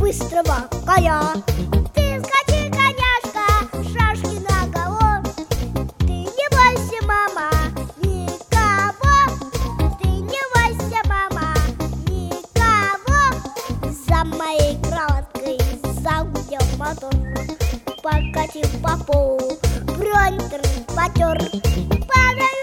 быстрого коня. Ты скачи, коняшка, шашки наголо. Ты не бойся, мама, никого. Ты не бойся, мама, никого. За моей кроваткой загудел мотор, покатил по полу, бронь потер.